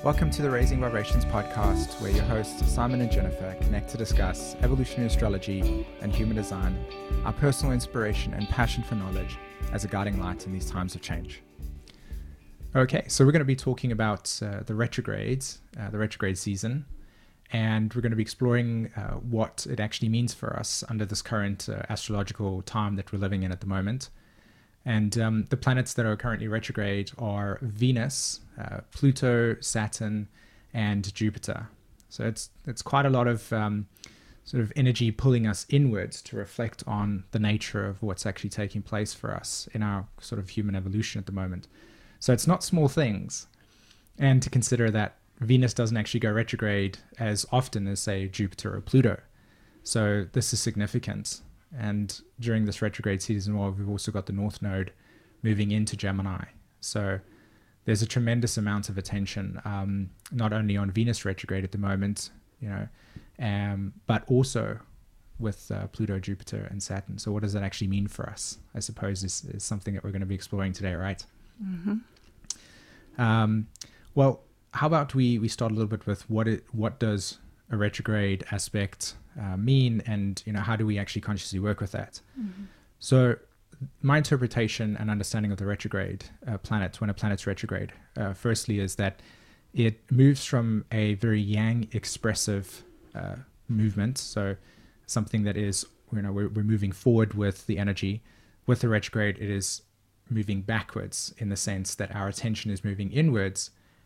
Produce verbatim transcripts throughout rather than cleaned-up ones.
Welcome to the Raising Vibrations podcast, where your hosts Simon and Jennifer connect to discuss evolutionary astrology and human design, our personal inspiration and passion for knowledge as a guiding light in these times of change. Okay, so we're going to be talking about uh, the retrogrades, uh, the retrograde season, and we're going to be exploring uh, what it actually means for us under this current uh, astrological time that we're living in at the moment. And um, the planets that are currently retrograde are Venus, uh, Pluto, Saturn, and Jupiter. So it's it's quite a lot of um, sort of energy pulling us inwards to reflect on the nature of what's actually taking place for us in our sort of human evolution at the moment. So it's not small things. And to consider that Venus doesn't actually go retrograde as often as, say, Jupiter or Pluto. So this is significant. And during this retrograde season, well, we've also got the North Node moving into Gemini. So there's a tremendous amount of attention, um, not only on Venus retrograde at the moment, you know, um, but also with uh, Pluto, Jupiter, and Saturn. So what does that actually mean for us? I suppose is, is something that we're going to be exploring today, right? Mm-hmm. Um, well, how about we we start a little bit with what it what does a retrograde aspect uh, mean, and you know, how do we actually consciously work with that? Mm-hmm. So my interpretation and understanding of the retrograde uh, planet, when a planet's retrograde, uh, firstly is that it moves from a very yang expressive uh, movement, so something that is, you know, we're, we're moving forward with the energy. With the retrograde, it is moving backwards in the sense that our attention is moving inwards,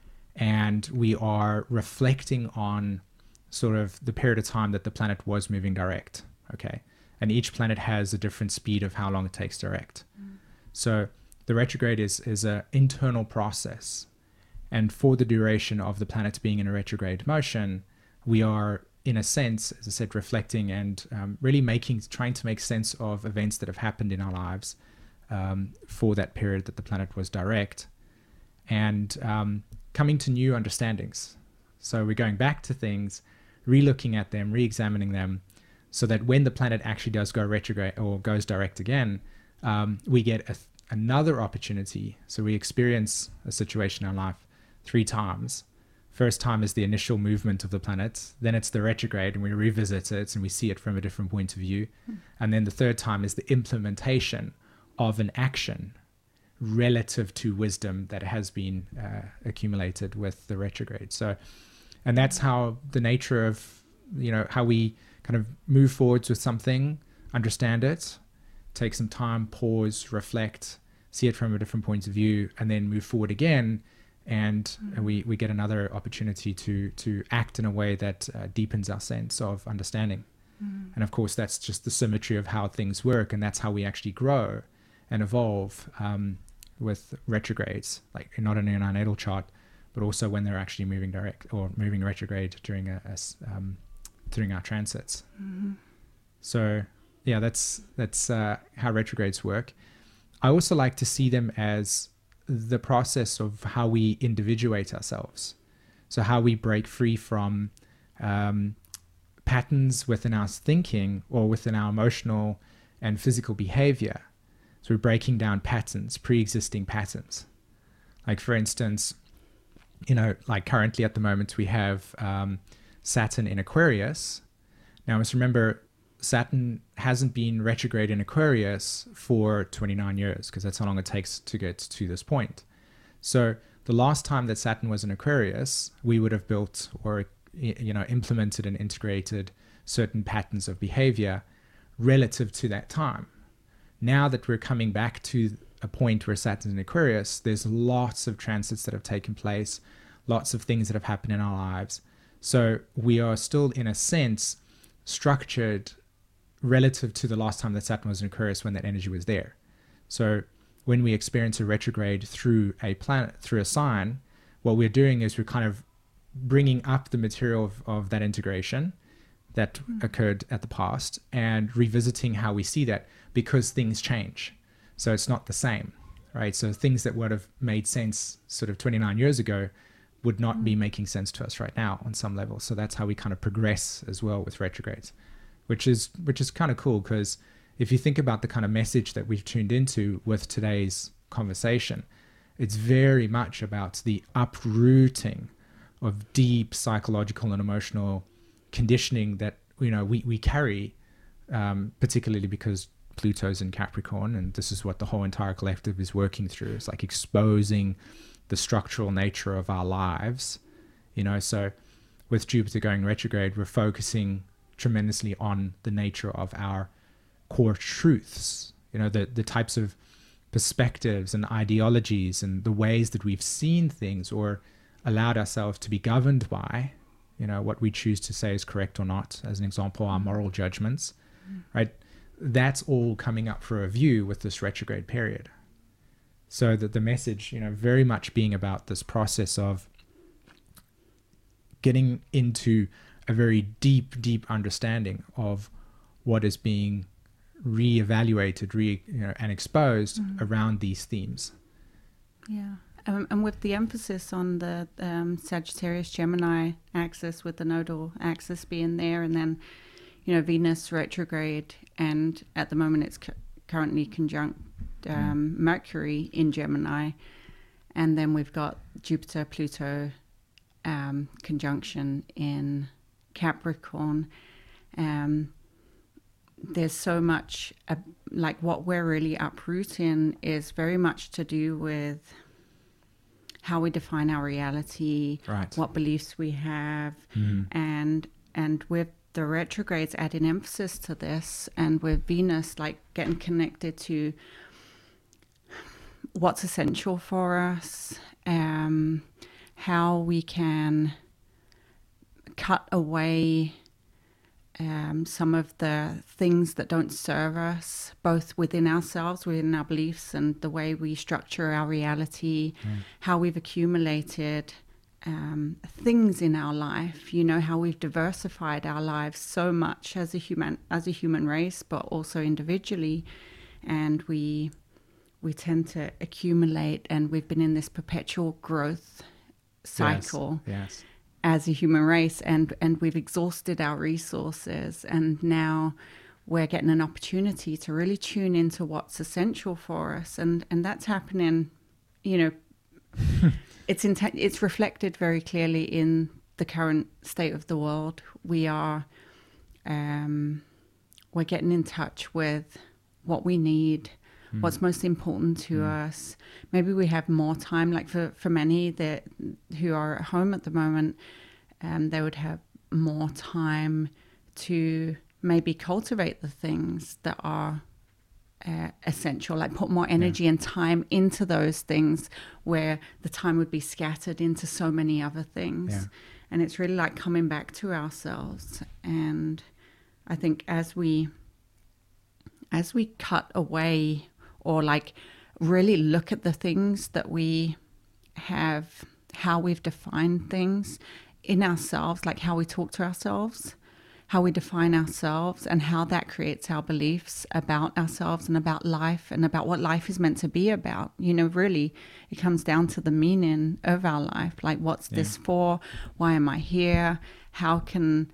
and we are reflecting on sort of the period of time that the planet was moving direct. Okay. And each planet has a different speed of how long it takes direct. Mm. So the retrograde is, is an internal process. And for the duration of the planet being in a retrograde motion, we are, in a sense, as I said, reflecting and um, really making, trying to make sense of events that have happened in our lives um, for that period that the planet was direct, and um, coming to new understandings. So we're going back to things, re-looking at them, re-examining them, so that when the planet actually does go retrograde or goes direct again, um, we get a, another opportunity. So we experience a situation in our life three times. First time is the initial movement of the planet, then it's the retrograde and we revisit it and we see it from a different point of view. Mm. And then the third time is the implementation of an action relative to wisdom that has been uh, accumulated with the retrograde. So, and that's how the nature of, you know, how we kind of move forwards with something, understand it, take some time, pause, reflect, see it from a different point of view, and then move forward again. And, mm-hmm. and we, we get another opportunity to, to act in a way that uh, deepens our sense of understanding. Mm-hmm. And of course, that's just the symmetry of how things work. And that's how we actually grow and evolve um, with retrogrades, like not only in our natal chart, but also when they're actually moving direct or moving retrograde during a, a um, during our transits. Mm-hmm. So yeah, that's that's uh, how retrogrades work. I also like to see them as the process of how we individuate ourselves. So how we break free from um, patterns within our thinking or within our emotional and physical behavior. So we're breaking down patterns, pre-existing patterns. Like for instance, you know, like currently at the moment we have um, Saturn in Aquarius. Now, let's remember, Saturn hasn't been retrograde in Aquarius for twenty-nine years, because that's how long it takes to get to this point. So the last time that Saturn was in Aquarius, we would have built or, you know, implemented and integrated certain patterns of behavior relative to that time. Now that we're coming back to a point where Saturn's in Aquarius, there's lots of transits that have taken place, lots of things that have happened in our lives. So we are still, in a sense, structured relative to the last time that Saturn was in Aquarius when that energy was there. So when we experience a retrograde through a planet, through a sign, what we're doing is we're kind of bringing up the material of, of that integration that mm-hmm. occurred at the past and revisiting how we see that, because things change. So it's not the same, right? So things that would have made sense sort of twenty-nine years ago would not be making sense to us right now on some level. So that's how we kind of progress as well with retrogrades, which is which is kind of cool, because if you think about the kind of message that we've tuned into with today's conversation, it's very much about the uprooting of deep psychological and emotional conditioning that, you know, we, we carry, um, particularly because Pluto's in Capricorn, and this is what the whole entire collective is working through. It's like exposing the structural nature of our lives, you know. So with Jupiter going retrograde, we're focusing tremendously on the nature of our core truths, you know, the, the types of perspectives and ideologies and the ways that we've seen things or allowed ourselves to be governed by, you know, what we choose to say is correct or not. As an example, our moral judgments, mm. right? That's all coming up for review with this retrograde period. So that the message, you know, very much being about this process of getting into a very deep, deep understanding of what is being re-evaluated, re, you know, and exposed mm. around these themes. Yeah. Um, and with the emphasis on the um, Sagittarius-Gemini axis, with the nodal axis being there, and then, you know, Venus retrograde, and at the moment it's cu- currently conjunct um, mm. Mercury in Gemini, and then we've got Jupiter, Pluto um, conjunction in Capricorn. Um, there's so much, uh, like what we're really uprooting is very much to do with how we define our reality, right. what beliefs we have, mm. and and with the retrogrades adding emphasis to this, and with Venus like getting connected to what's essential for us, um, how we can cut away um, some of the things that don't serve us, both within ourselves, within our beliefs, and the way we structure our reality, mm. how we've accumulated um, things in our life, you know, how we've diversified our lives so much as a human, as a human race, but also individually. And we, we tend to accumulate, and we've been in this perpetual growth cycle. Yes. Yes. As a human race, and, and we've exhausted our resources, and now we're getting an opportunity to really tune into what's essential for us, and, and that's happening, you know, it's in, it's reflected very clearly in the current state of the world. We are, um, we're getting in touch with what we need, mm. what's most important to mm. us. Maybe we have more time, like for, for many that who are at home at the moment, um, they would have more time to maybe cultivate the things that are uh, essential, like put more energy yeah. and time into those things where the time would be scattered into so many other things. Yeah. And it's really like coming back to ourselves. And I think as we, as we cut away, or like really look at the things that we have, how we've defined things in ourselves, like how we talk to ourselves, how we define ourselves, and how that creates our beliefs about ourselves and about life and about what life is meant to be about. You know, really, it comes down to the meaning of our life. Like, what's yeah. this for? Why am I here? How can,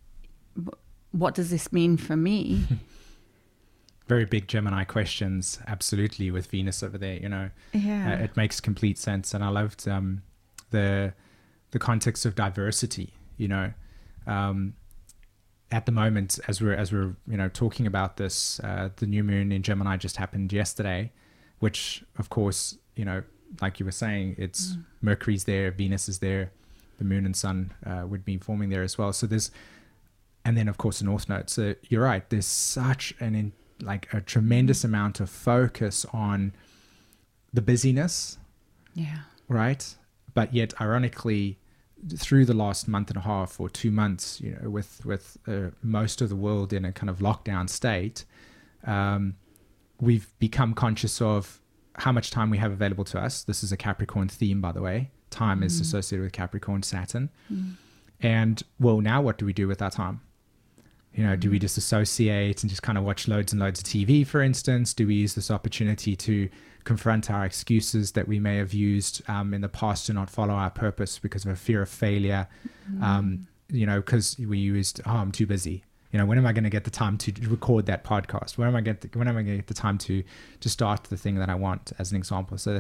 what does this mean for me? Very big Gemini questions, absolutely, with Venus over there, you know. Yeah. Uh, it makes complete sense. And I loved um, the the context of diversity, you know. Um, at the moment, as we're, as we're you know, talking about this, uh, the new moon in Gemini just happened yesterday, which, of course, you know, like you were saying, it's mm. Mercury's there, Venus is there, the moon and sun uh, would be forming there as well. So there's, and then, of course, the North Node. So you're right, there's such an in, like a tremendous amount of focus on the busyness, yeah, right? But yet, ironically, through the last month and a half or two months, you know, with with uh, most of the world in a kind of lockdown state, um, we've become conscious of how much time we have available to us. This is a Capricorn theme, by the way. Time mm. is associated with Capricorn, Saturn. Mm. And, well, now what do we do with our time? You know, do we just associate and just kind of watch loads and loads of T V, for instance? Do we use this opportunity to confront our excuses that we may have used um, in the past to not follow our purpose because of a fear of failure? Mm. Um, you know, because we used, oh, I'm too busy. You know, when am I going to get the time to record that podcast? When am I get the, when am I going to get the time to to start the thing that I want, as an example? So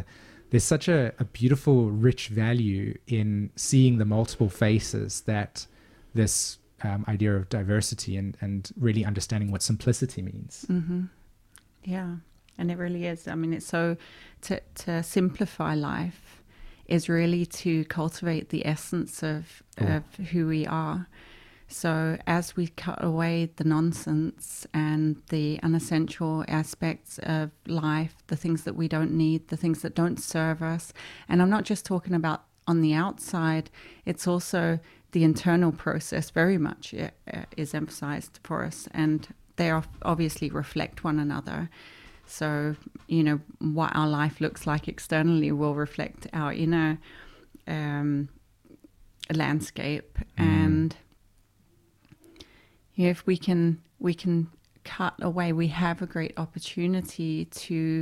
there's such a, a beautiful, rich value in seeing the multiple faces that this um, idea of diversity and, and really understanding what simplicity means. Mm-hmm. Yeah, and it really is. I mean, it's so to to simplify life is really to cultivate the essence of, Oh. of who we are. So as we cut away the nonsense and the unessential aspects of life, the things that we don't need, the things that don't serve us, and I'm not just talking about on the outside, it's also the internal process very much uh, is emphasized for us, and they are obviously reflect one another. So, you know, what our life looks like externally will reflect our inner um, landscape. Mm. And you know, if we can, we can cut away, we have a great opportunity to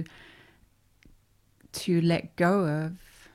to let go of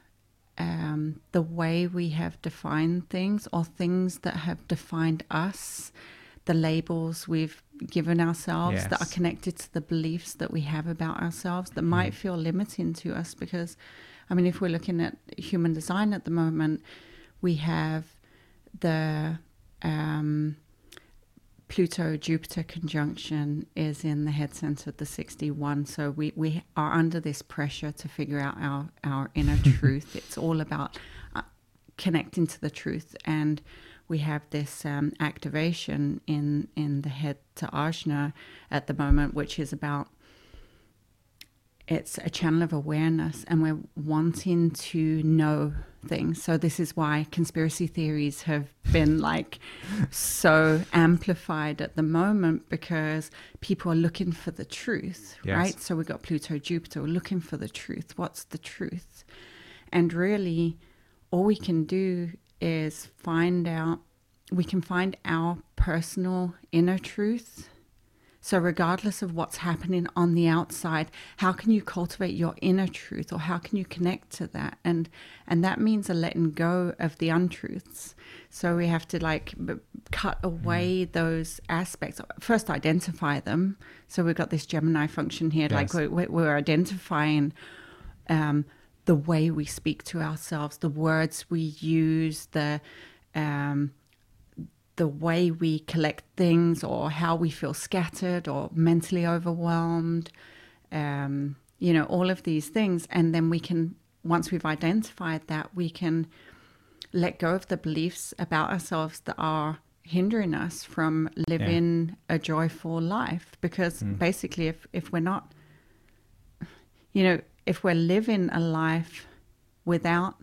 um, the way we have defined things, or things that have defined us, the labels we've given ourselves, yes, that are connected to the beliefs that we have about ourselves that mm. might feel limiting to us. Because, I mean, if we're looking at human design at the moment, we have the um, Pluto-Jupiter conjunction is in the head center of the sixty-one. So we, we are under this pressure to figure out our, our inner truth. It's all about uh, connecting to the truth. And we have this um, activation in, in the head to Ajna at the moment, which is about, it's a channel of awareness, and we're wanting to know things. So this is why conspiracy theories have been like so amplified at the moment, because people are looking for the truth, yes, right? So we've got Pluto, Jupiter, we're looking for the truth. What's the truth? And really all we can do is find out, we can find our personal inner truth. So regardless of what's happening on the outside, how can you cultivate your inner truth, or how can you connect to that? And and that means a letting go of the untruths. So we have to like b- cut away mm. those aspects. First, identify them. So we've got this Gemini function here, yes, like we're, we're identifying um, the way we speak to ourselves, the words we use, the um, the way we collect things, or how we feel scattered or mentally overwhelmed, um, you know, all of these things. And then we can, once we've identified that, we can let go of the beliefs about ourselves that are hindering us from living yeah. a joyful life. Because mm. basically, if, if we're not, you know, if we're living a life without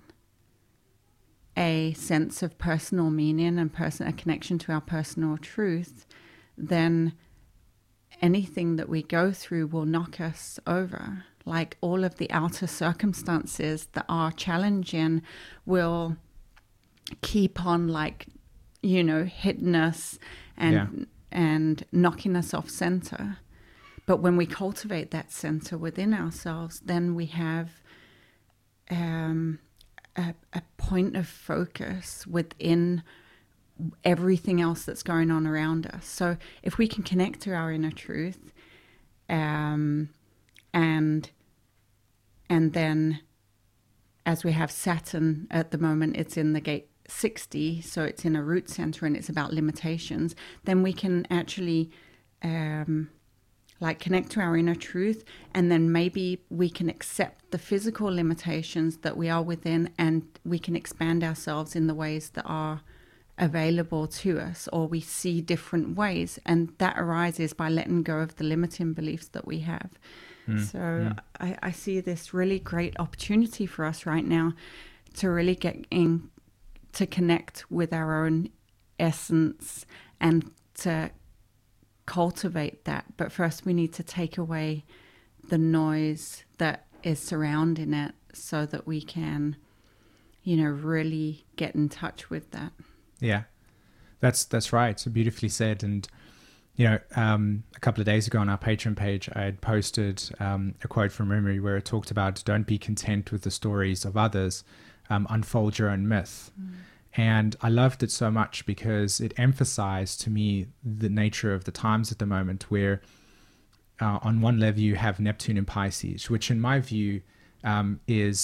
a sense of personal meaning and person, a connection to our personal truth, then anything that we go through will knock us over. Like all of the outer circumstances that are challenging will keep on, like, you know, hitting us and yeah. and knocking us off center. But when we cultivate that center within ourselves, then we have um A, a point of focus within everything else that's going on around us. So if we can connect to our inner truth, um, and and then as we have Saturn at the moment, it's in the gate sixty, so it's in a root center and it's about limitations, then we can actually um, like connect to our inner truth, and then maybe we can accept the physical limitations that we are within, and we can expand ourselves in the ways that are available to us, or we see different ways, and that arises by letting go of the limiting beliefs that we have. Mm, so mm. I, I see this really great opportunity for us right now to really get in, to connect with our own essence and to cultivate that. But first we need to take away the noise that is surrounding it, so that we can, you know, really get in touch with that. Yeah, that's that's right. So beautifully said. And you know, um, a couple of days ago on our Patreon page, I had posted um, a quote from Rumi where it talked about, "Don't be content with the stories of others, um, unfold your own myth." Mm. And I loved it so much because it emphasized to me the nature of the times at the moment, where uh, on one level you have Neptune in Pisces, which in my view um, is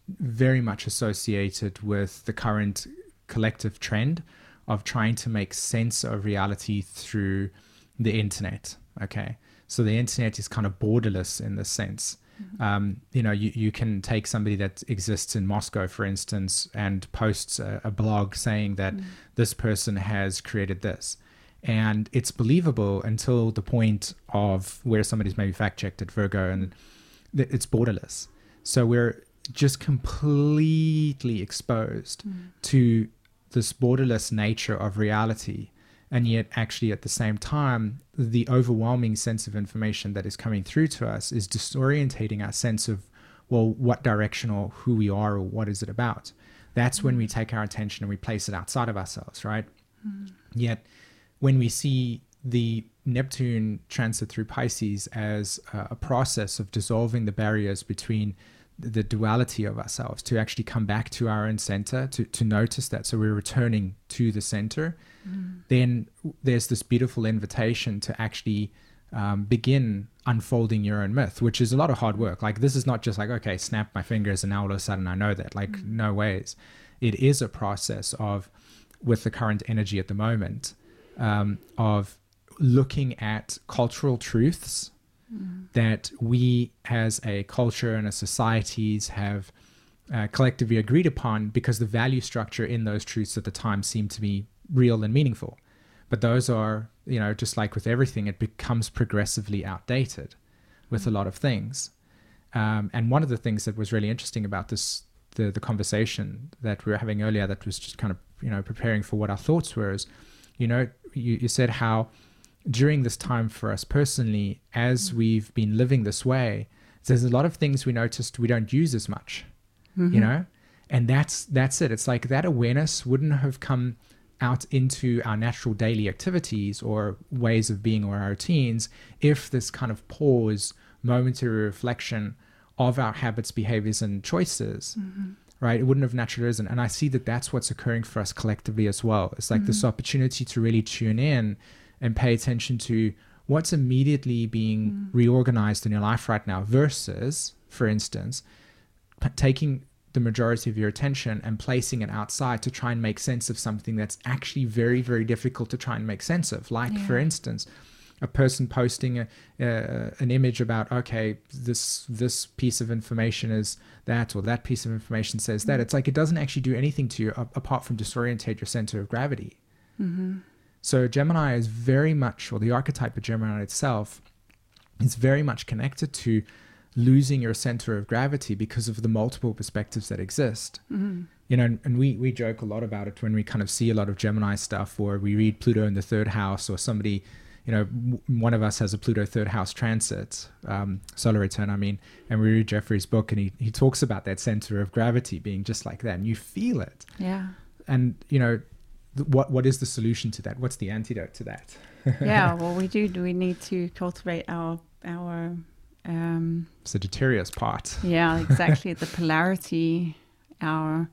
very much associated with the current collective trend of trying to make sense of reality through the internet. Okay, so the internet is kind of borderless in this sense. Mm-hmm. Um, you know, you, you can take somebody that exists in Moscow, for instance, and posts a, a blog saying that mm. this person has created this. And it's believable until the point of where somebody's maybe fact-checked at Virgo, and th- it's borderless. So we're just completely exposed mm. to this borderless nature of reality. And yet actually at the same time, the overwhelming sense of information that is coming through to us is disorientating our sense of, well, what direction or who we are or what is it about. That's mm. when we take our attention and we place it outside of ourselves, right? Mm. Yet when we see the Neptune transit through Pisces as a, a process of dissolving the barriers between the duality of ourselves, to actually come back to our own center, to, to notice that, so we're returning to the center, mm. then there's this beautiful invitation to actually um, begin unfolding your own myth, which is a lot of hard work. Like, this is not just like, okay, snap my fingers and now all of a sudden I know that. Like, mm. no ways. It is a process of, with the current energy at the moment, um, of looking at cultural truths Mm. that we as a culture and as societies have uh, collectively agreed upon, because the value structure in those truths at the time seemed to be real and meaningful. But those are, you know, just like with everything, it becomes progressively outdated with mm. a lot of things. Um, and one of the things that was really interesting about this, the, the conversation that we were having earlier, that was just kind of, you know, preparing for what our thoughts were, is, you know, you, you said how during this time for us personally, as we've been living this way, there's a lot of things we noticed we don't use as much, mm-hmm. you know, and that's that's it. It's like that awareness wouldn't have come out into our natural daily activities or ways of being or our routines if this kind of pause, momentary reflection of our habits, behaviors, and choices, mm-hmm. right? It wouldn't have naturally arisen. And I see that that's what's occurring for us collectively as well. It's like mm-hmm. this opportunity to really tune in and pay attention to what's immediately being mm. reorganized in your life right now, versus, for instance, p- taking the majority of your attention and placing it outside to try and make sense of something that's actually very, very difficult to try and make sense of. Like, yeah. for instance, a person posting a, uh, an image about, okay, this this piece of information is that, or that piece of information says mm. that. It's like it doesn't actually do anything to you a- apart from disorientate your center of gravity. Mm-hmm. So Gemini is very much, or the archetype of Gemini itself is very much connected to losing your center of gravity because of the multiple perspectives that exist. Mm-hmm. You know, and we, we joke a lot about it when we kind of see a lot of Gemini stuff, or we read Pluto in the third house, or somebody, you know, w- one of us has a Pluto third house transit, um, solar return, I mean, and we read Jeffrey's book, and he, he talks about that center of gravity being just like that, and you feel it. Yeah. And, you know, what what is the solution to that? What's the antidote to that? Yeah, well, we do. Do we need to cultivate our our um, Sagittarius part? Yeah, exactly. The polarity, our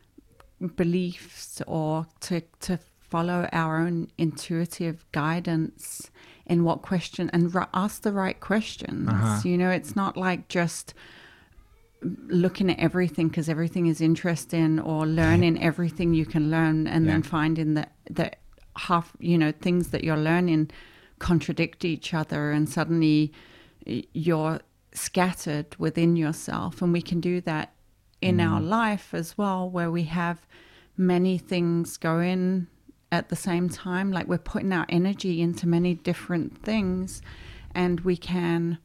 beliefs, or to to follow our own intuitive guidance in what question, and r- ask the right questions. Uh-huh. You know, it's not like just looking at everything because everything is interesting, or learning everything you can learn, and yeah. then finding that that half, you know, things that you're learning contradict each other, and suddenly you're scattered within yourself. And we can do that in mm. our life as well, where we have many things going at the same time, like we're putting our energy into many different things, and we can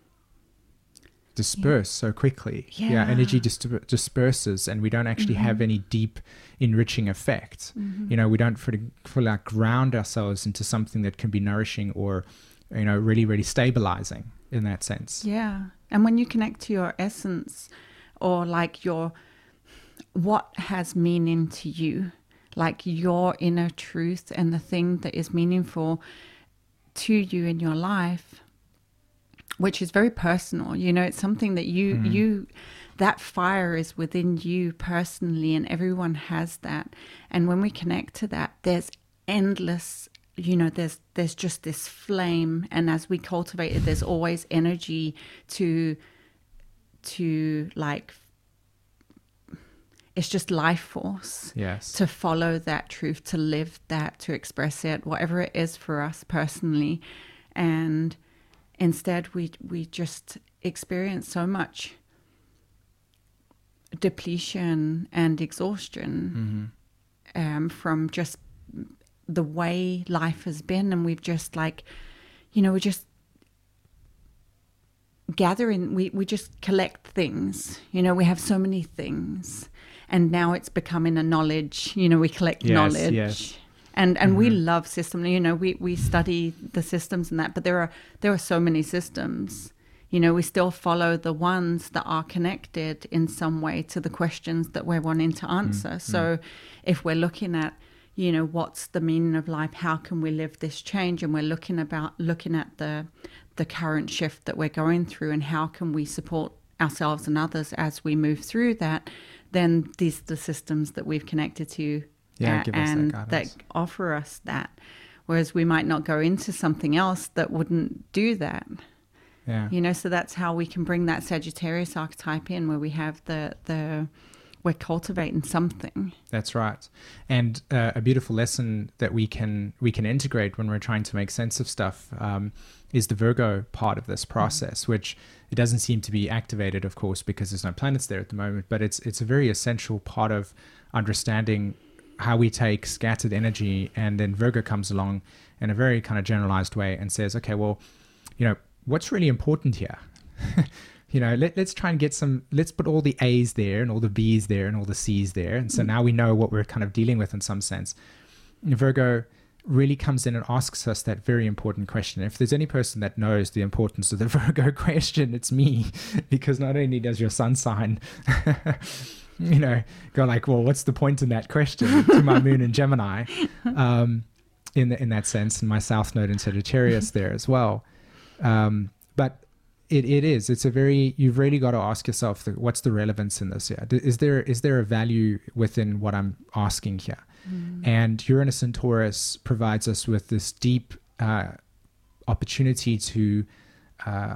disperse yeah. so quickly. Yeah, yeah energy dis- disperses, and we don't actually mm-hmm. have any deep enriching effect. Mm-hmm. You know, we don't fully, fully like ground ourselves into something that can be nourishing, or, you know, really, really stabilizing in that sense. Yeah. And when you connect to your essence, or like your, what has meaning to you, like your inner truth and the thing that is meaningful to you in your life, which is very personal. You know, it's something that you, mm. you, that fire is within you personally, and everyone has that. And when we connect to that, there's endless, you know, there's, there's just this flame. And as we cultivate it, there's always energy to, to like it's just life force. Yes. To follow that truth, to live that, to express it, whatever it is for us personally. And instead we we just experience so much depletion and exhaustion mm-hmm. um, from just the way life has been. And we've just like, you know, we're just gathering, we, we just collect things, you know, we have so many things. And now it's becoming a knowledge, you know, we collect yes, knowledge. Yes. And and mm-hmm. we love systems, you know, we, we study the systems and that, but there are there are so many systems. You know, we still follow the ones that are connected in some way to the questions that we're wanting to answer. Mm-hmm. So if we're looking at, you know, what's the meaning of life? How can we live this change? And we're looking about looking at the the current shift that we're going through and how can we support ourselves and others as we move through that, then these are the systems that we've connected to yeah, uh, give us and that, that offer us that. Whereas we might not go into something else that wouldn't do that. Yeah. You know, so that's how we can bring that Sagittarius archetype in, where we have the, the we're cultivating something. That's right. And uh, a beautiful lesson that we can we can integrate when we're trying to make sense of stuff um, is the Virgo part of this process, mm-hmm. which it doesn't seem to be activated, of course, because there's no planets there at the moment, but it's it's a very essential part of understanding how we take scattered energy, and then Virgo comes along in a very kind of generalized way and says, okay, well, you know, what's really important here? You know, let, let's try and get some, let's put all the A's there and all the B's there and all the C's there. And so now we know what we're kind of dealing with in some sense. And Virgo really comes in and asks us that very important question. If there's any person that knows the importance of the Virgo question, it's me, because not only does your sun sign, you know, go like, well, what's the point in that question to my moon in Gemini, um, in the, in that sense, and my south node in Sagittarius there as well. Um, but It it is. It's a very. You've really got to ask yourself, the, what's the relevance in this here? Is there is there a value within what I'm asking here? Mm. And Uranus and Taurus provides us with this deep uh, opportunity to uh,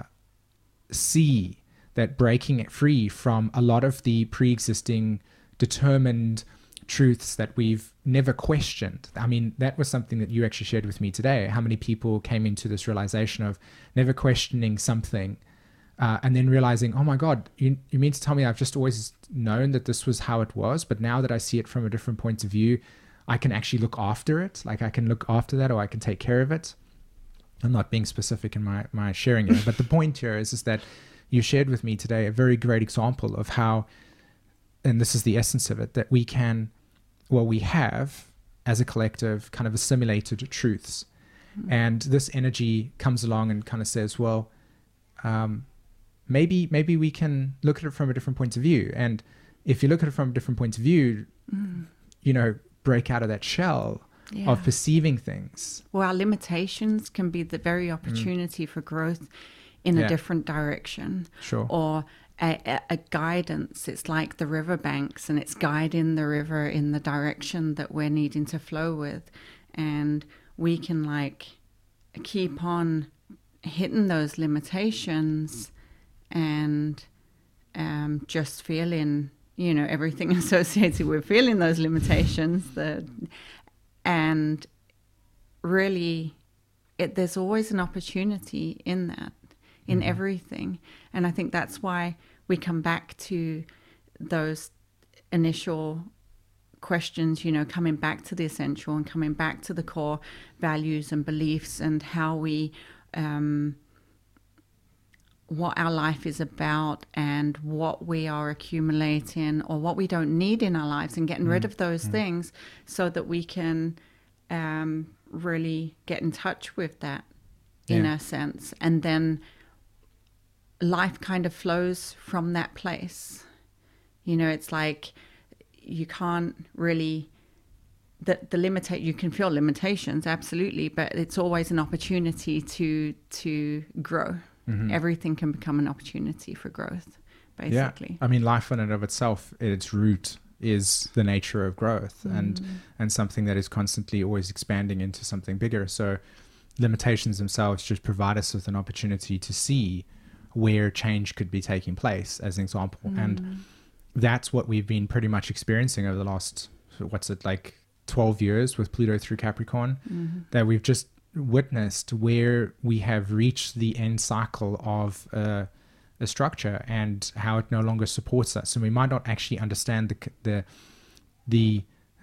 see that breaking it free from a lot of the pre-existing determined truths that we've never questioned. I mean, that was something that you actually shared with me today. How many people came into this realization of never questioning something uh, and then realizing, oh my God, you, you mean to tell me I've just always known that this was how it was, but now that I see it from a different point of view, I can actually look after it. Like I can look after that, or I can take care of it. I'm not being specific in my, my sharing it, but the point here is, is that you shared with me today a very great example of how, and this is the essence of it, that we can, well, we have as a collective kind of assimilated truths. Mm-hmm. And this energy comes along and kind of says, well, um, maybe, maybe we can look at it from a different point of view. And if you look at it from a different point of view, mm-hmm. you know, break out of that shell yeah. of perceiving things. Well, our limitations can be the very opportunity mm. for growth in yeah. a different direction. Sure. Or A, a, a guidance. It's like the riverbanks, and it's guiding the river in the direction that we're needing to flow with. And we can like keep on hitting those limitations and um, just feeling, you know, everything associated with feeling those limitations. The, and really, it, there's always an opportunity in that. In mm-hmm. everything. And I think that's why we come back to those initial questions, you know, coming back to the essential and coming back to the core values and beliefs and how we, um, what our life is about and what we are accumulating or what we don't need in our lives, and getting mm-hmm. rid of those mm-hmm. things so that we can um, really get in touch with that yeah. in a sense. And then life kind of flows from that place. You know, it's like you can't really, the, the limita- you can feel limitations, absolutely, but it's always an opportunity to to grow. Mm-hmm. Everything can become an opportunity for growth, basically. Yeah. I mean, life in and of itself, at its root, is the nature of growth mm. and and something that is constantly always expanding into something bigger. So limitations themselves just provide us with an opportunity to see where change could be taking place, as an example. Mm. And that's what we've been pretty much experiencing over the last, what's it, like twelve years with Pluto through Capricorn, mm-hmm. that we've just witnessed where we have reached the end cycle of uh, a structure and how it no longer supports us. And we might not actually understand the the the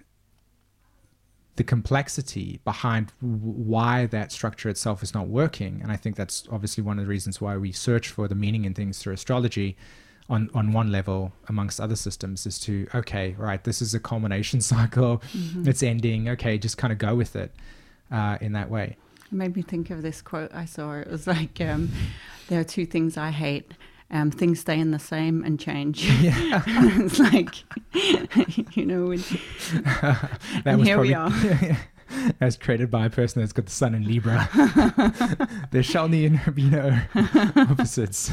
the complexity behind why that structure itself is not working. And I think that's obviously one of the reasons why we search for the meaning in things through astrology on, on one level amongst other systems, is to, okay, right, this is a culmination cycle. Mm-hmm. It's ending. Okay, just kind of go with it uh, in that way. It made me think of this quote I saw. It was like, um, there are two things I hate. Um, things stay in the same and change. Yeah. It's like, you know, and, that and was here probably, we are. As created by a person that's got the sun in Libra. There shall be no opposites.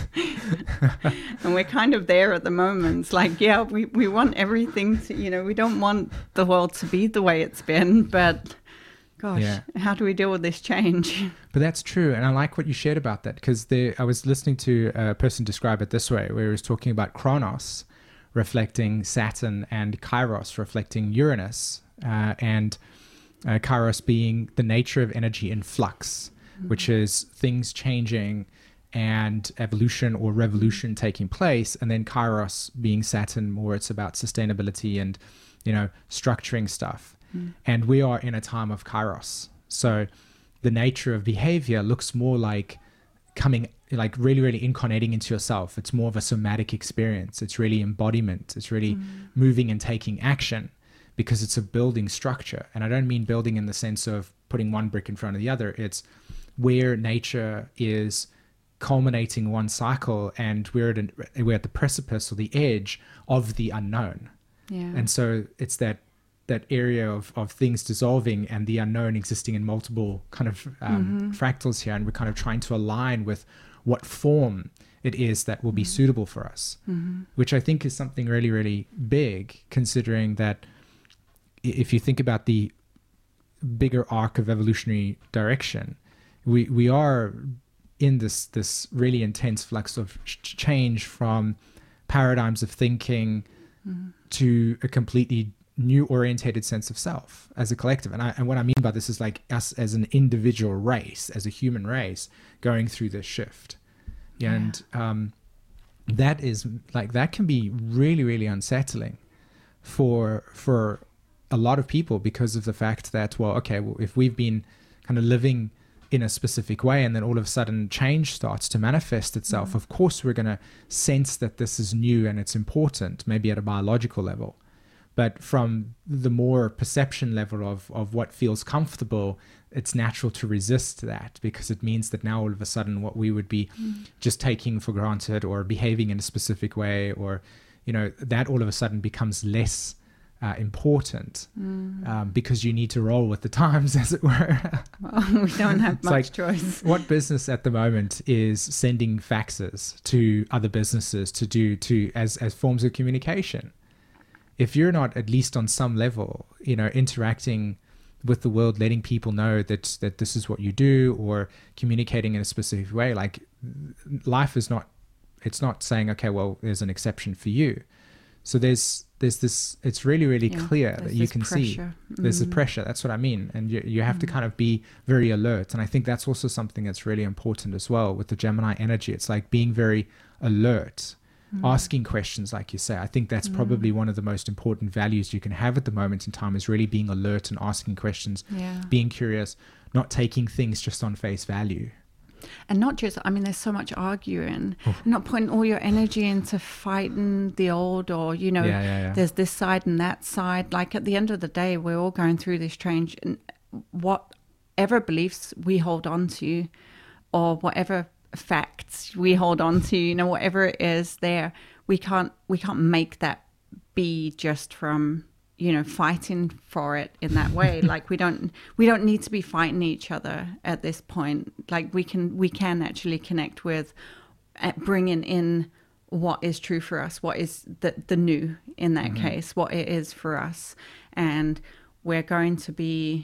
And we're kind of there at the moment. It's like, yeah, we, we want everything to, you know, we don't want the world to be the way it's been, but gosh, yeah. How do we deal with this change? But that's true. And I like what you shared about that, because I was listening to a person describe it this way, where he was talking about Kronos reflecting Saturn and Kairos reflecting Uranus, uh, and uh, Kairos being the nature of energy in flux, mm-hmm. which is things changing and evolution or revolution taking place. And then Kairos being Saturn, more it's about sustainability and, you know, structuring stuff. Mm. And we are in a time of Kairos. So the nature of behavior looks more like coming, like really, really incarnating into yourself. It's more of a somatic experience. It's really embodiment. It's really mm. moving and taking action, because it's a building structure. And I don't mean building in the sense of putting one brick in front of the other. It's where nature is culminating one cycle, and we're at, an, we're at the precipice or the edge of the unknown. Yeah. And so it's that that area of, of things dissolving and the unknown existing in multiple kind of um, mm-hmm. fractals here. And we're kind of trying to align with what form it is that will be mm-hmm. suitable for us, mm-hmm. which I think is something really, really big, considering that if you think about the bigger arc of evolutionary direction, we, we are in this, this really intense flux of ch- change from paradigms of thinking mm-hmm. to a completely new orientated sense of self as a collective. And I, and what I mean by this is like us as an individual race, as a human race, going through this shift. Yeah. And um, that is like, that can be really, really unsettling for, for a lot of people, because of the fact that, well, okay, well, if we've been kind of living in a specific way and then all of a sudden change starts to manifest itself, mm-hmm. of course we're going to sense that this is new and it's important, maybe at a biological level. But from the more perception level of, of what feels comfortable, it's natural to resist that, because it means that now all of a sudden what we would be mm. just taking for granted or behaving in a specific way, or, you know, that all of a sudden becomes less uh, important mm. um, because you need to roll with the times, as it were. Well, we don't have much like, choice. What business at the moment is sending faxes to other businesses to do to as, as forms of communication? If you're not at least on some level, you know, interacting with the world, letting people know that that this is what you do, or communicating in a specific way, like life is not, it's not saying, okay, well, there's an exception for you. So there's there's this, it's really, really yeah, clear that you can pressure. see mm-hmm. there's a pressure. That's what I mean. And you, you have mm-hmm. to kind of be very alert. And I think that's also something that's really important as well with the Gemini energy. It's like being very alert. Mm. Asking questions, like you say. I think that's mm. probably one of the most important values you can have at the moment in time, is really being alert and asking questions, yeah. being curious, not taking things just on face value. And not just, I mean, there's so much arguing, Oof. not putting all your energy into fighting the old, or, you know, yeah, yeah, yeah. there's this side and that side. Like at the end of the day, we're all going through this change, and whatever beliefs we hold on to, or whatever facts we hold on to, you know, whatever it is there, we can't we can't make that be just from, you know, fighting for it in that way. Like we don't we don't need to be fighting each other at this point. Like we can we can actually connect with uh, bringing in what is true for us, what is the the new in that mm-hmm. case, what it is for us. And we're going to be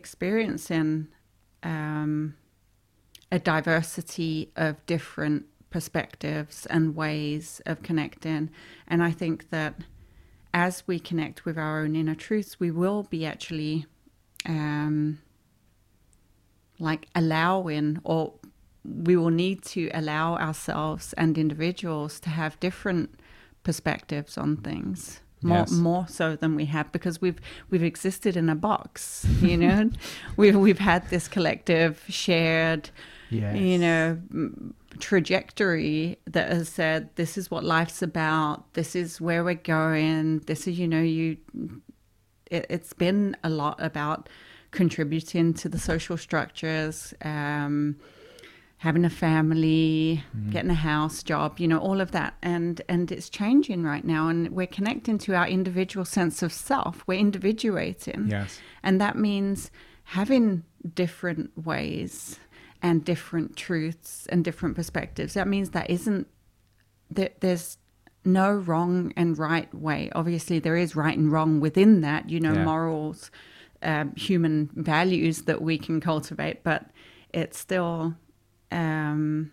experiencing um a diversity of different perspectives and ways of connecting. And I think that as we connect with our own inner truths, we will be actually um, like allowing, or we will need to allow ourselves and individuals to have different perspectives on things. More, Yes. more so than we have, because we've we've existed in a box, you know. we've we've had this collective shared, Yes. you know, m- trajectory that has said this is what life's about. This is where we're going. This is, you know, you. It, it's been a lot about contributing to the social structures. Um, having a family, mm-hmm. getting a house, job, you know, all of that. And and it's changing right now. And we're connecting to our individual sense of self. We're individuating. Yes. And that means having different ways and different truths and different perspectives. That means that isn't, that there's no wrong and right way. Obviously, there is right and wrong within that, you know, Yeah. morals, um, human values that we can cultivate, but it's still... Um,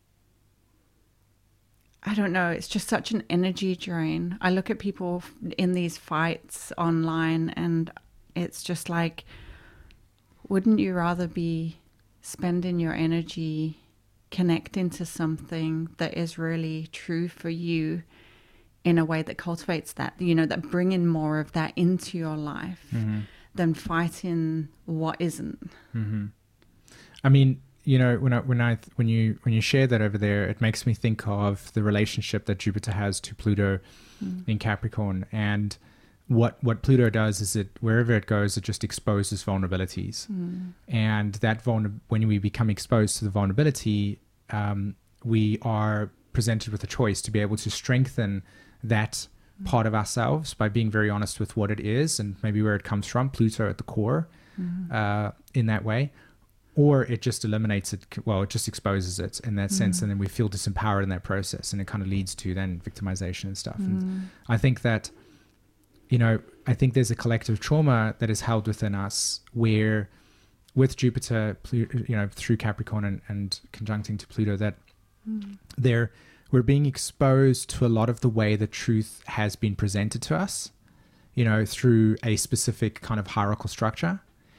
I don't know. It's just such an energy drain. I look at people in these fights online and it's just like, wouldn't you rather be spending your energy connecting to something that is really true for you in a way that cultivates that, you know, that bringing more of that into your life Mm-hmm. than fighting what isn't? Mm-hmm. I mean, you know, when I, when I, when you, when you share that over there, it makes me think of the relationship that Jupiter has to Pluto mm. in Capricorn. And what, what Pluto does is it, wherever it goes, it just exposes vulnerabilities. Mm. And that vulner- when we become exposed to the vulnerability, um, we are presented with a choice to be able to strengthen that mm. part of ourselves by being very honest with what it is and maybe where it comes from, Pluto at the core, mm. uh, in that way. Or it just eliminates it, well, it just exposes it in that mm. sense, and then we feel disempowered in that process, and it kind of leads to then victimization and stuff. Mm. And I think that, you know, I think there's a collective trauma that is held within us where with Jupiter, you know, through Capricorn and, and conjuncting to Pluto, that mm. there we're being exposed to a lot of the way the truth has been presented to us, you know, through a specific kind of hierarchical structure.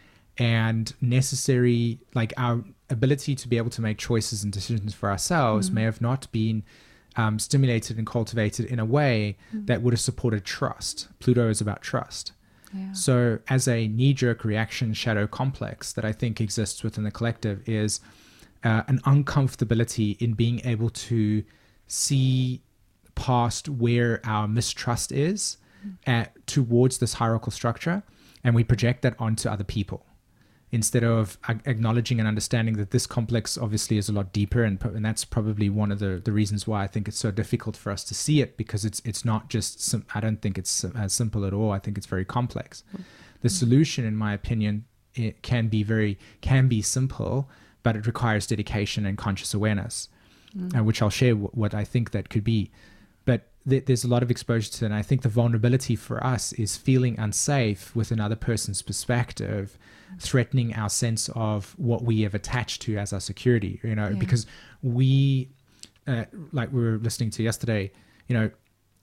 And necessary, like our ability to be able to make choices and decisions for ourselves mm. may have not been um, stimulated and cultivated in a way mm. that would have supported trust. Pluto is about trust. Yeah. So as a knee-jerk reaction shadow complex that I think exists within the collective is uh, an uncomfortability in being able to see past where our mistrust is mm. at, towards this hierarchical structure, and we project that onto other people, instead of acknowledging and understanding that this complex obviously is a lot deeper. And, and that's probably one of the, the reasons why I think it's so difficult for us to see it, because it's it's not just, sim- I don't think it's as simple at all. I think it's very complex. Mm-hmm. The solution, in my opinion, it can be very, can be simple, but it requires dedication and conscious awareness, mm-hmm. uh, which I'll share w- what I think that could be. But th- there's a lot of exposure to it. And I think the vulnerability for us is feeling unsafe with another person's perspective, threatening our sense of what we have attached to as our security, you know, yeah. because we, uh, like we were listening to yesterday, you know,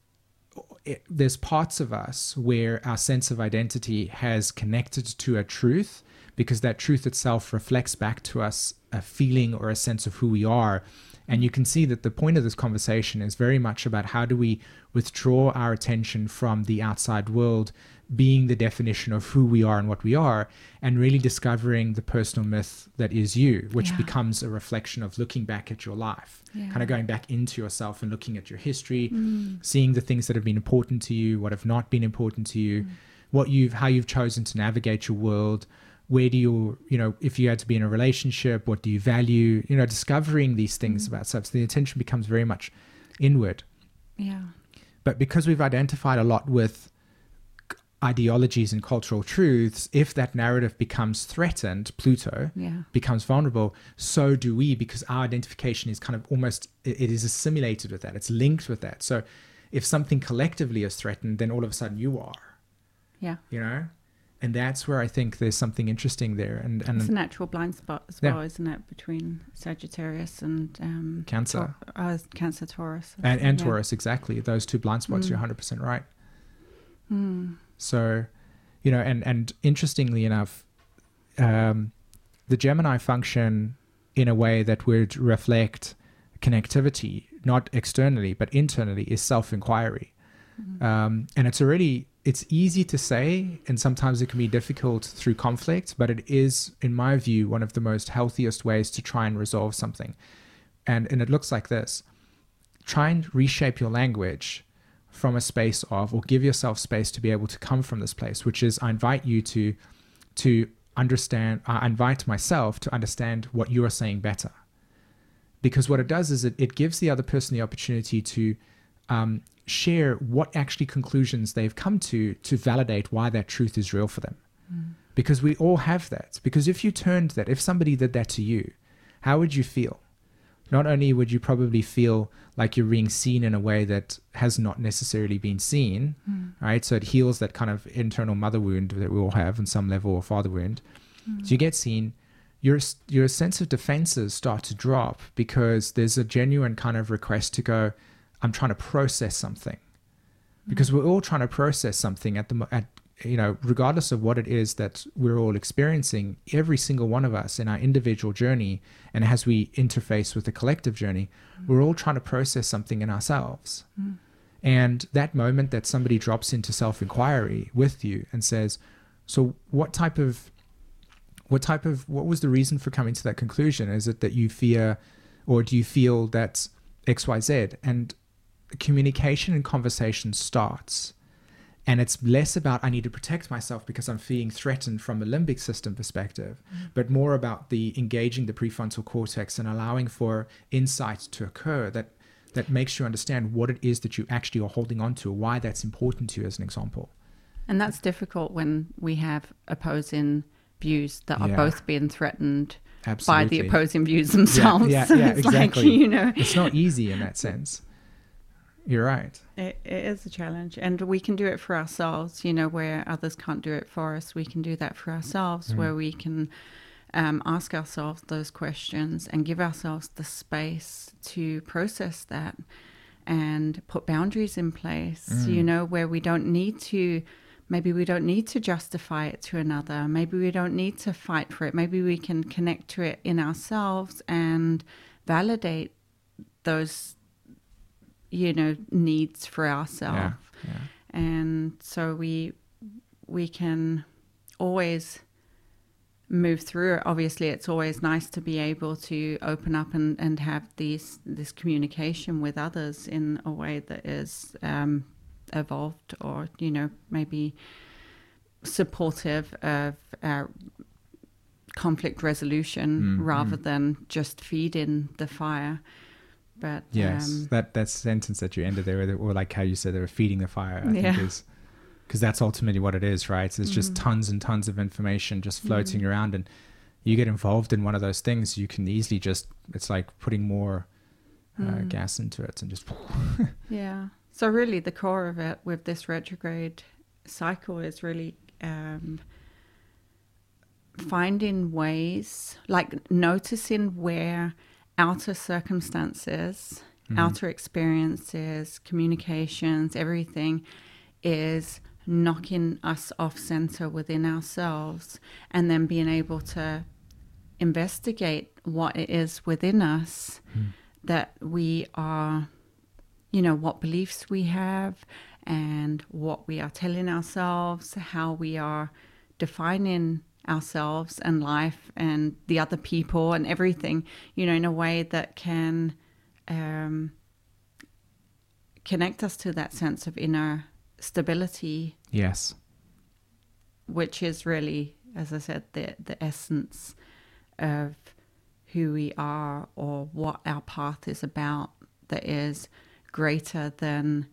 it, there's parts of us where our sense of identity has connected to a truth, because that truth itself reflects back to us a feeling or a sense of who we are. And you can see that the point of this conversation is very much about how do we withdraw our attention from the outside world being the definition of who we are and what we are, and really discovering the personal myth that is you, which yeah. becomes a reflection of looking back at your life, yeah. kind of going back into yourself and looking at your history, mm. seeing the things that have been important to you, what have not been important to you, mm. what you've, how you've chosen to navigate your world. Where do you, you know, if you had to be in a relationship, what do you value? You know, discovering these things mm. about stuff. So the attention becomes very much inward. Yeah. But because we've identified a lot with ideologies and cultural truths, if that narrative becomes threatened, Pluto yeah. becomes vulnerable, so do we, because our identification is kind of almost, it, it is assimilated with that. It's linked with that. So if something collectively is threatened, then all of a sudden you are. Yeah. You know? and that's where I think there's something interesting there. And, and it's a natural blind spot as yeah. well, isn't it, between Sagittarius and um, Cancer. Tor- uh, Cancer, Taurus. And, and yeah. Taurus, exactly. Those two blind spots, Mm. you're one hundred percent right. Mm. So, you know, and, and interestingly enough, um, the Gemini function in a way that would reflect connectivity, not externally, but internally, is self-inquiry. Mm. Um, and it's already, it's easy to say, and sometimes it can be difficult through conflict, but it is, in my view, one of the most healthiest ways to try and resolve something. And, and it looks like this. Try and reshape your language from a space of, or give yourself space to be able to come from this place, which is, I invite you to, to understand, I invite myself to understand what you are saying better. Because what it does is it, it gives the other person the opportunity to um, share what actually conclusions they've come to to validate why that truth is real for them. Mm. Because we all have that. Because if you turned that, if somebody did that to you, how would you feel? Not only would you probably feel like you're being seen in a way that has not necessarily been seen, mm. right? So it heals that kind of internal mother wound that we all have on some level, or father wound. Mm. So you get seen, your your sense of defenses start to drop, because there's a genuine kind of request to go, I'm trying to process something. Because mm. we're all trying to process something at the at you know, regardless of what it is that we're all experiencing, every single one of us in our individual journey, and as we interface with the collective journey, mm. we're all trying to process something in ourselves. Mm. And that moment that somebody drops into self-inquiry with you and says, so what type of, what type of, what was the reason for coming to that conclusion? Is it that you fear, or do you feel that X, Y, Z? And communication and conversation starts. And it's less about, I need to protect myself because I'm feeling threatened from a limbic system perspective, mm. but more about the engaging the prefrontal cortex and allowing for insight to occur that, that makes you understand what it is that you actually are holding on to, or why that's important to you, as an example. And that's difficult when we have opposing views that are yeah. both being threatened Absolutely. by the opposing views themselves. Yeah, yeah, so yeah it's exactly. like, you know. It's not easy in that sense. You're right. It, it is a challenge, and we can do it for ourselves, you know, where others can't do it for us. We can do that for ourselves, mm. where we can um, ask ourselves those questions and give ourselves the space to process that and put boundaries in place, mm. you know, where we don't need to, maybe we don't need to justify it to another. Maybe we don't need to fight for it. Maybe we can connect to it in ourselves and validate those, you know, needs for ourselves. Yeah, yeah. And so we we can always move through it. Obviously, it's always nice to be able to open up and, and have these this communication with others in a way that is um, evolved, or, you know, maybe supportive of our conflict resolution, mm, rather mm. than just feeding the fire. But, yes, um, that, that sentence that you ended there with, or like how you said they were feeding the fire, I yeah. think is, because that's ultimately what it is, right? There's mm. just tons and tons of information just floating mm. around, and you get involved in one of those things, you can easily just, it's like putting more uh, mm. gas into it and just... yeah. So really the core of it with this retrograde cycle is really um, finding ways, like noticing where outer circumstances, mm-hmm. outer experiences, communications, everything is knocking us off center within ourselves, and then being able to investigate what it is within us mm. that we are, you know, what beliefs we have and what we are telling ourselves, how we are defining ourselves and life and the other people and everything, you know, in a way that can um, connect us to that sense of inner stability. Yes. Which is really, as I said, the the essence of who we are, or what our path is about, that is greater than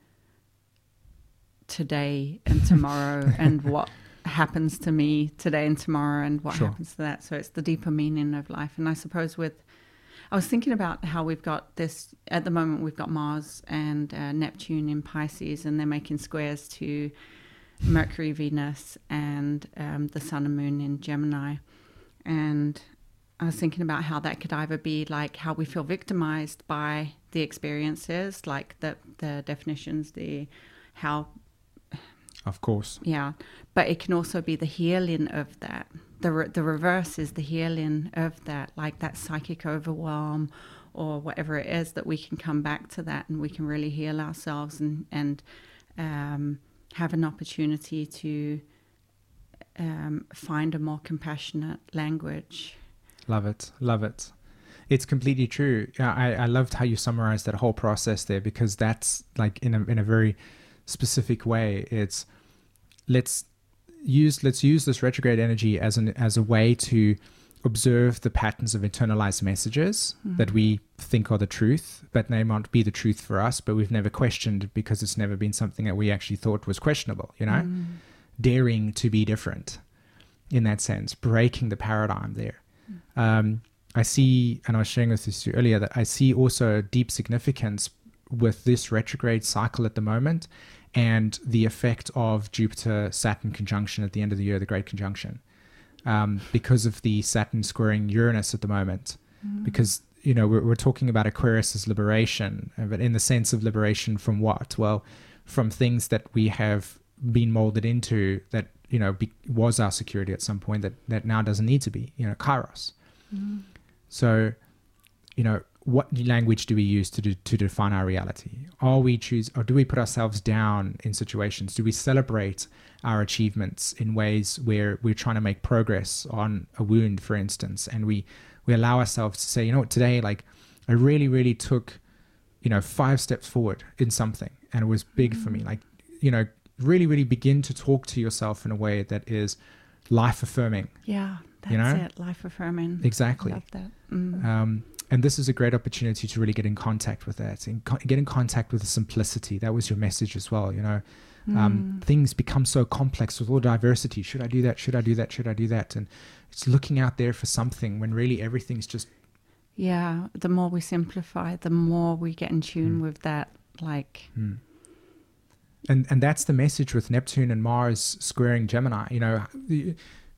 today and tomorrow and what happens to me today and tomorrow and what sure. happens to that. So it's the deeper meaning of life. And I suppose with, I was thinking about how we've got this, at the moment we've got Mars and uh, Neptune in Pisces, and they're making squares to Mercury, Venus, and um, the Sun and Moon in Gemini. And I was thinking about how that could either be like how we feel victimized by the experiences, like the the definitions, the how. Of course. Yeah, but it can also be the healing of that. The re- the reverse is the healing of that, like that psychic overwhelm or whatever it is, that we can come back to that and we can really heal ourselves and, and um, have an opportunity to um, find a more compassionate language. Love it. Love it. It's completely true. I, I loved how you summarized that whole process there, because that's like in a, in a very specific way. It's let's use, let's use this retrograde energy as an, as a way to observe the patterns of internalized messages mm-hmm. that we think are the truth, but may not be the truth for us, but we've never questioned because it's never been something that we actually thought was questionable, you know, mm. daring to be different in that sense, breaking the paradigm there. Mm. Um, I see, and I was sharing with this earlier, that I see also deep significance with this retrograde cycle at the moment and the effect of Jupiter-Saturn conjunction at the end of the year, the Great Conjunction, um, because of the Saturn squaring Uranus at the moment. Mm. Because, you know, we're, we're talking about Aquarius as liberation, but in the sense of liberation from what? Well, from things that we have been molded into that, you know, be, was our security at some point that, that now doesn't need to be, you know, Kairos. Mm. So, you know, what language do we use to do, to define our reality? Are we choose, or do we put ourselves down in situations? Do we celebrate our achievements in ways where we're trying to make progress on a wound, for instance, and we, we allow ourselves to say, you know what, today, like, I really, really took, you know, five steps forward in something, and it was big mm-hmm. for me. Like, you know, really, really begin to talk to yourself in a way that is life affirming. Yeah. That's you know? it, life affirming. Exactly. I love that. Mm. Um, and this is a great opportunity to really get in contact with that, and co- get in contact with the simplicity. That was your message as well, you know. Um, mm. Things become so complex with all diversity. Should I do that? Should I do that? Should I do that? And it's looking out there for something when really everything's just... Yeah, the more we simplify, the more we get in tune mm. with that, like... Mm. And, and that's the message with Neptune and Mars squaring Gemini, you know... The,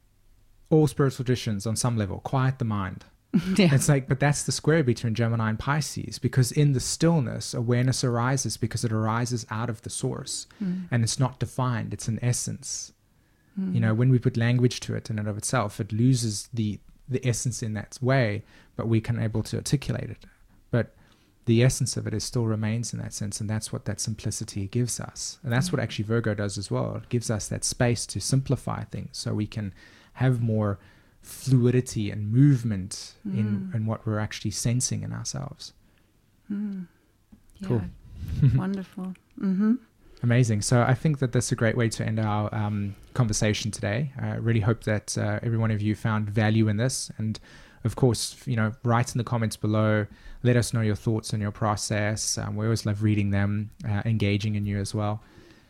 all spiritual traditions on some level quiet the mind. Yeah. It's like, but that's the square between Gemini and Pisces, because in the stillness awareness arises, because it arises out of the source mm. and it's not defined, it's an essence. Mm. You know, when we put language to it in and of itself, it loses the the essence in that way, but we can able to articulate it, but the essence of it is still remains in that sense. And that's what that simplicity gives us, and that's mm. what actually Virgo does as well. It gives us that space to simplify things so we can have more fluidity and movement mm. in, in what we're actually sensing in ourselves. Mm. Yeah. Cool. Wonderful. Mm-hmm. Amazing. So I think that that's a great way to end our um, conversation today. I really hope that uh, every one of you found value in this. And of course, you know, write in the comments below. Let us know your thoughts on your process. Um, we always love reading them, uh, engaging in you as well.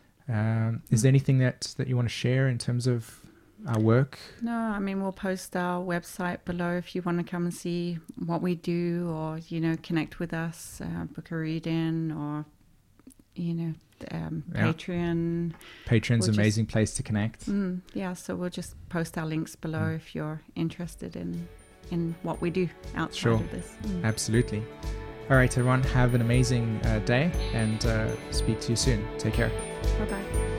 Um, is there anything that, that you want to share in terms of our work? No, I mean, we'll post our website below if you want to come and see what we do, or, you know, connect with us, uh, book a reading, or, you know, um, yeah. Patreon. Patreon's we'll an amazing just, place to connect. Mm, yeah, so we'll just post our links below mm. if you're interested in, in what we do outside sure. of this. Mm. Absolutely. All right, everyone, have an amazing uh, day, and uh, speak to you soon. Take care. Bye-bye.